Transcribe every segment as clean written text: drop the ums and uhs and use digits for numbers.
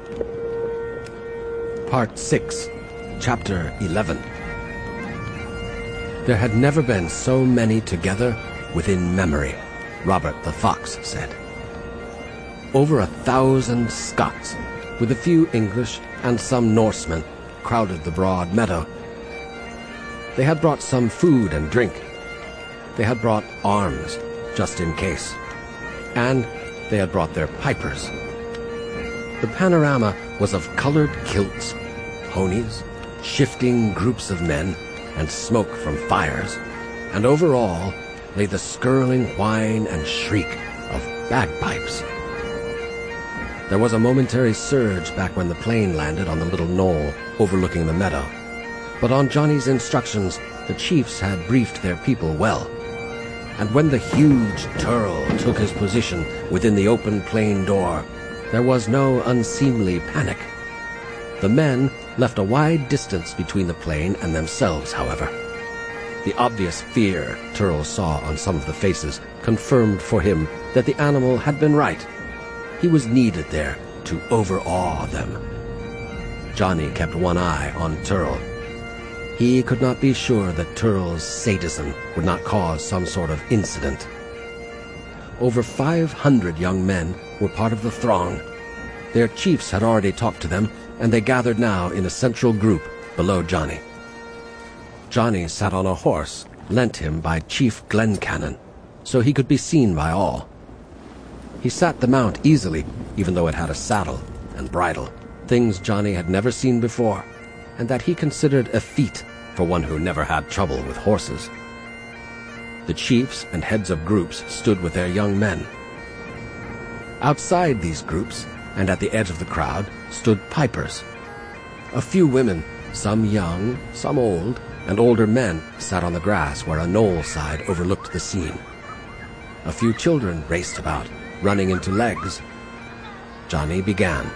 Part 6, Chapter 11. There had never been so many together within memory, Robert the Fox said. Over 1,000 Scots, with a few English and some Norsemen, crowded the broad meadow. They had brought some food and drink. They had brought arms, just in case. And they had brought their pipers. The panorama was of colored kilts, ponies, shifting groups of men, and smoke from fires, and over all lay the skirling whine and shriek of bagpipes. There was a momentary surge back when the plane landed on the little knoll overlooking the meadow, but on Johnny's instructions the chiefs had briefed their people well, and when the huge Turl took his position within the open plane door, there was no unseemly panic. The men left a wide distance between the plane and themselves, however. The obvious fear Turl saw on some of the faces confirmed for him that the animal had been right. He was needed there to overawe them. Johnny kept one eye on Turl. He could not be sure that Turl's sadism would not cause some sort of incident. Over 500 young men were part of the throng. Their chiefs had already talked to them, and they gathered now in a central group below Johnny. Johnny sat on a horse lent him by Chief Glencannon, so he could be seen by all. He sat the mount easily, even though it had a saddle and bridle, things Johnny had never seen before, and that he considered a feat for one who never had trouble with horses. The chiefs and heads of groups stood with their young men. Outside these groups, and at the edge of the crowd, stood pipers. A few women, some young, some old, and older men sat on the grass where a knoll side overlooked the scene. A few children raced about, running into legs. Johnny began.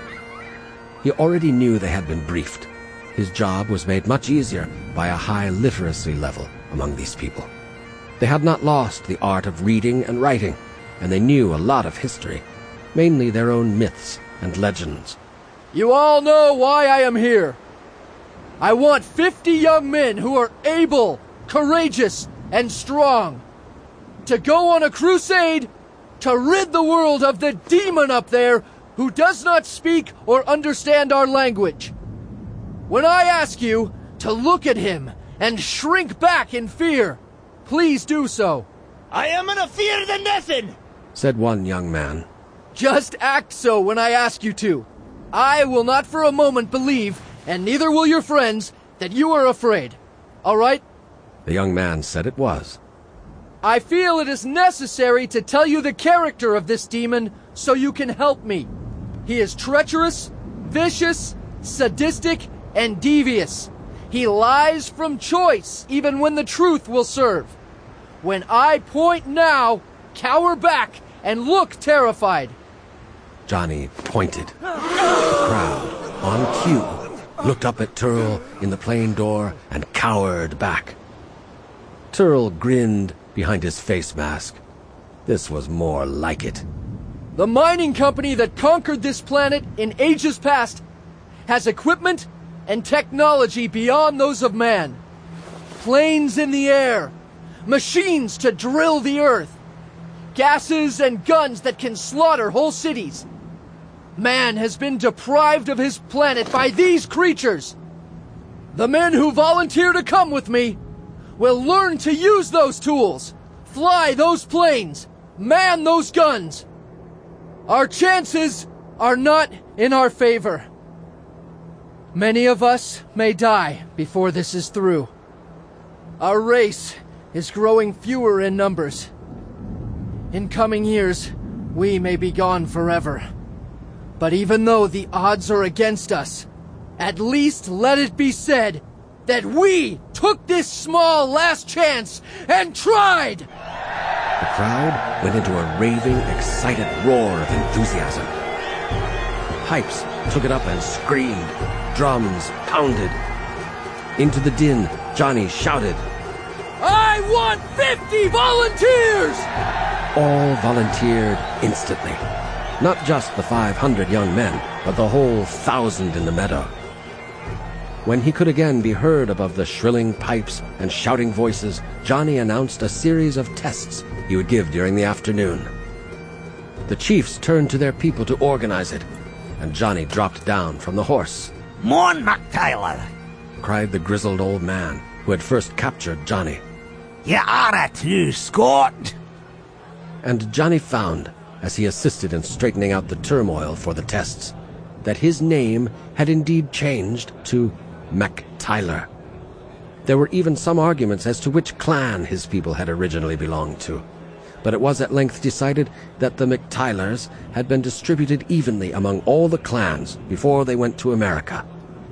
He already knew they had been briefed. His job was made much easier by a high literacy level among these people. They had not lost the art of reading and writing, and they knew a lot of history, mainly their own myths and legends. You all know why I am here. I want 50 young men who are able, courageous, and strong to go on a crusade to rid the world of the demon up there who does not speak or understand our language. When I ask you to look at him and shrink back in fear, please do so. I am in a fear than nothing, said one young man. Just act so when I ask you to. I will not for a moment believe, and neither will your friends, that you are afraid. All right? The young man said it was. I feel it is necessary to tell you the character of this demon so you can help me. He is treacherous, vicious, sadistic, and devious. He lies from choice even when the truth will serve. When I point now, cower back and look terrified. Johnny pointed. The crowd, on cue, looked up at Turl in the plane door and cowered back. Turl grinned behind his face mask. This was more like it. The mining company that conquered this planet in ages past has equipment and technology beyond those of man. Planes in the air, machines to drill the earth, gases and guns that can slaughter whole cities. Man has been deprived of his planet by these creatures. The men who volunteer to come with me will learn to use those tools, fly those planes, man those guns. Our chances are not in our favor. Many of us may die before this is through. Our race is growing fewer in numbers. In coming years, we may be gone forever. But even though the odds are against us, at least let it be said that we took this small last chance and tried! The crowd went into a raving, excited roar of enthusiasm. Pipes took it up and screamed. Drums pounded. Into the din, Johnny shouted, I want 50 volunteers! All volunteered instantly. Not just the 500 young men, but the whole 1,000 in the meadow. When he could again be heard above the shrilling pipes and shouting voices, Johnny announced a series of tests he would give during the afternoon. The chiefs turned to their people to organize it, and Johnny dropped down from the horse. Mon MacTyler, cried the grizzled old man who had first captured Johnny. you are a true Scot. And Johnny found, as he assisted in straightening out the turmoil for the tests, that his name had indeed changed to MacTyler. There were even some arguments as to which clan his people had originally belonged to, but it was at length decided that the MacTylers had been distributed evenly among all the clans before they went to America.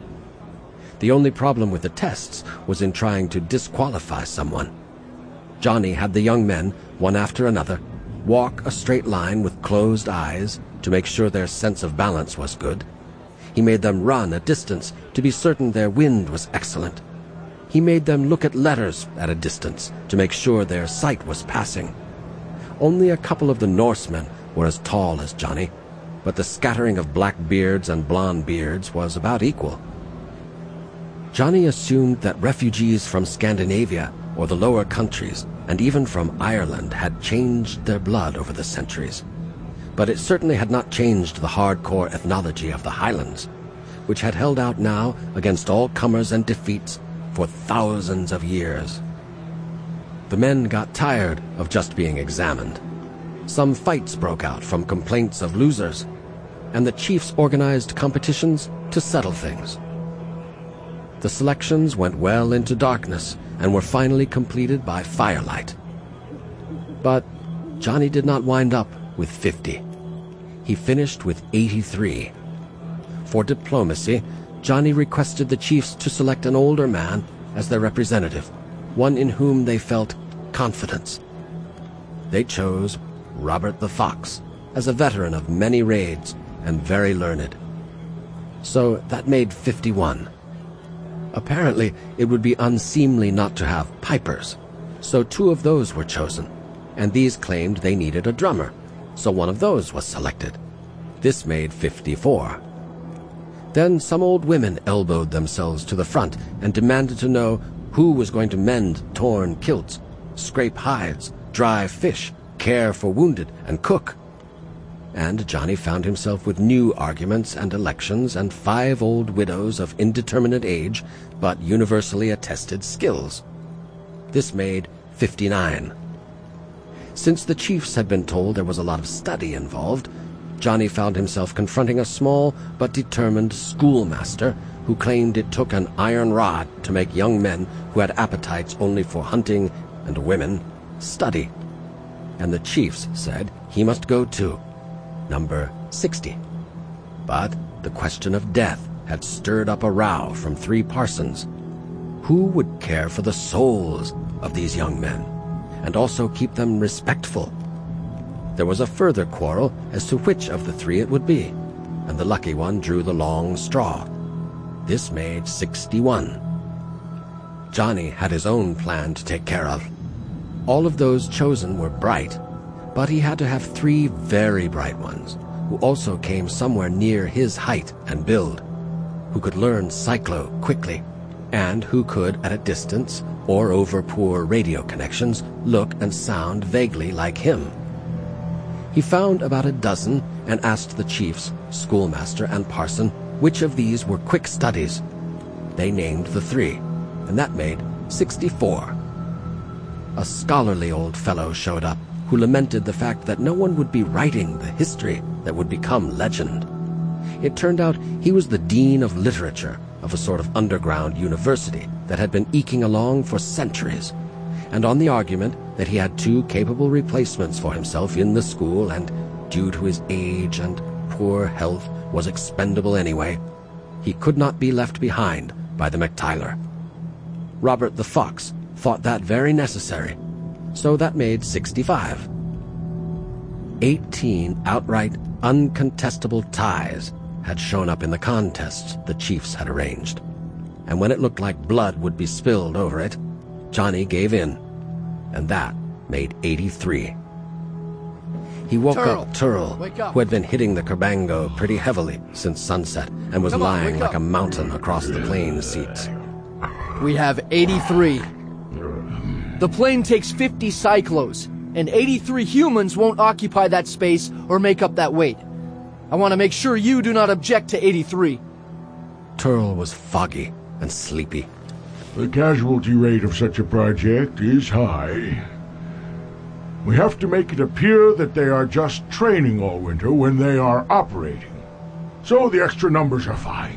The only problem with the tests was in trying to disqualify someone. Johnny had the young men, one after another, walk a straight line with closed eyes to make sure their sense of balance was good. He made them run a distance to be certain their wind was excellent. He made them look at letters at a distance to make sure their sight was passing. Only a couple of the Norsemen were as tall as Johnny, but the scattering of black beards and blonde beards was about equal. Johnny assumed that refugees from Scandinavia or the lower countries, and even from Ireland, had changed their blood over the centuries. But it certainly had not changed the hardcore ethnology of the Highlands, which had held out now against all comers and defeats for thousands of years. The men got tired of just being examined. Some fights broke out from complaints of losers, and the chiefs organized competitions to settle things. The selections went well into darkness and were finally completed by firelight. But Johnny did not wind up with 50. He finished with 83. For diplomacy, Johnny requested the chiefs to select an older man as their representative, one in whom they felt confidence. They chose Robert the Fox as a veteran of many raids and very learned. So that made 51. Apparently, it would be unseemly not to have pipers, so 2 of those were chosen, and these claimed they needed a drummer, so one of those was selected. This made 54. Then some old women elbowed themselves to the front and demanded to know who was going to mend torn kilts, scrape hides, dry fish, care for wounded, and cook. And Johnny found himself with new arguments and elections and 5 old widows of indeterminate age, but universally attested skills. This made 59. Since the chiefs had been told there was a lot of study involved, Johnny found himself confronting a small but determined schoolmaster who claimed it took an iron rod to make young men who had appetites only for hunting and women study. And the chiefs said he must go too. Number 60. But the question of death had stirred up a row from 3 parsons. Who would care for the souls of these young men, and also keep them respectful? There was a further quarrel as to which of the 3 it would be, and the lucky one drew the long straw. This made 61. Johnny had his own plan to take care of. All of those chosen were bright, but he had to have 3 very bright ones, who also came somewhere near his height and build, who could learn cyclo quickly, and who could, at a distance or over poor radio connections, look and sound vaguely like him. He found about a dozen and asked the chiefs, schoolmaster and parson, which of these were quick studies. They named the 3, and that made 64. A scholarly old fellow showed up, who lamented the fact that no one would be writing the history that would become legend. It turned out he was the dean of literature of a sort of underground university that had been eking along for centuries, and on the argument that he had 2 capable replacements for himself in the school and, due to his age and poor health, was expendable anyway, he could not be left behind by the MacTyler. Robert the Fox thought that very necessary, so that made 65. 18 outright, uncontestable ties had shown up in the contests the chiefs had arranged, and when it looked like blood would be spilled over it, Johnny gave in, and that made 83. He woke Turl, up Turl, wake up. who had been hitting the Kerbango pretty heavily since sunset and was Come on, lying wake like up. a mountain across the plane seats. We have 83. The plane takes 50 cyclos, and 83 humans won't occupy that space or make up that weight. I want to make sure you do not object to 83. Turl was foggy and sleepy. The casualty rate of such a project is high. We have to make it appear that they are just training all winter when they are operating. So the extra numbers are fine.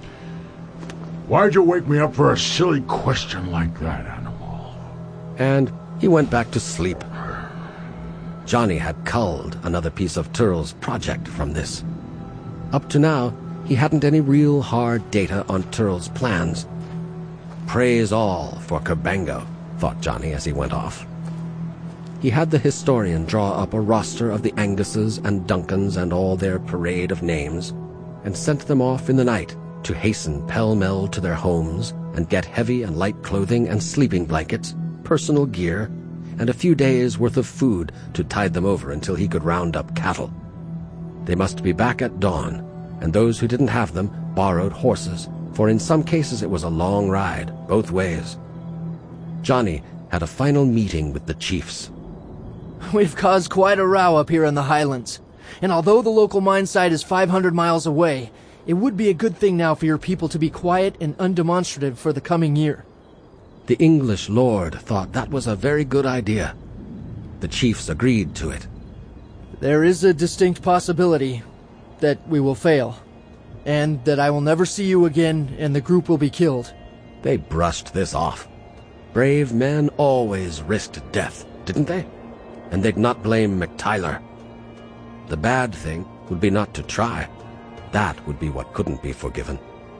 Why'd you wake me up for a silly question like that, animal? And he went back to sleep. Johnny had culled another piece of Turl's project from this. Up to now, he hadn't any real hard data on Turl's plans. Praise all for Kerbango, thought Johnny as he went off. He had the historian draw up a roster of the Anguses and Duncans and all their parade of names, and sent them off in the night to hasten pell-mell to their homes and get heavy and light clothing and sleeping blankets, personal gear, and a few days' worth of food to tide them over until he could round up cattle. They must be back at dawn, and those who didn't have them borrowed horses, for in some cases it was a long ride, both ways. Johnny had a final meeting with the chiefs. We've caused quite a row up here in the Highlands, and although the local mine site is 500 miles away, it would be a good thing now for your people to be quiet and undemonstrative for the coming year. The English lord thought that was a very good idea. The chiefs agreed to it. There is a distinct possibility that we will fail, and that I will never see you again and the group will be killed. They brushed this off. Brave men always risked death, didn't they? And they'd not blame McTyler. The bad thing would be not to try. That would be what couldn't be forgiven.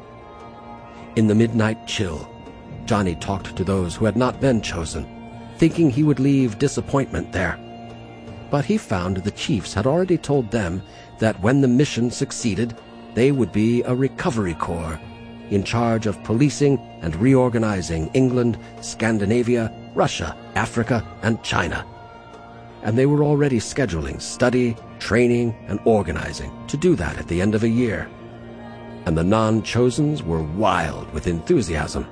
In the midnight chill, Johnny talked to those who had not been chosen, thinking he would leave disappointment there. But he found the chiefs had already told them that when the mission succeeded, they would be a recovery corps in charge of policing and reorganizing England, Scandinavia, Russia, Africa, and China. And they were already scheduling study, training, and organizing to do that at the end of a year. And the non-chosens were wild with enthusiasm.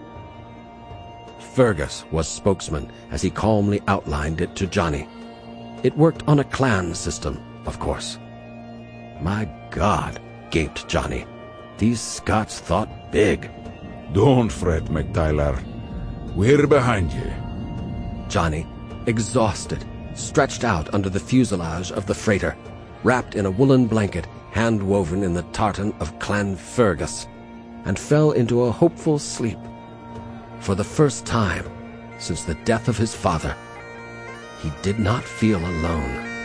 Fergus was spokesman as he calmly outlined it to Johnny. It worked on a clan system, of course. My God, gaped Johnny. These Scots thought big. Don't fret, McTyler. We're behind you. Johnny, exhausted, stretched out under the fuselage of the freighter, wrapped in a woolen blanket hand-woven in the tartan of Clan Fergus, and fell into a hopeful sleep. For the first time since the death of his father, he did not feel alone.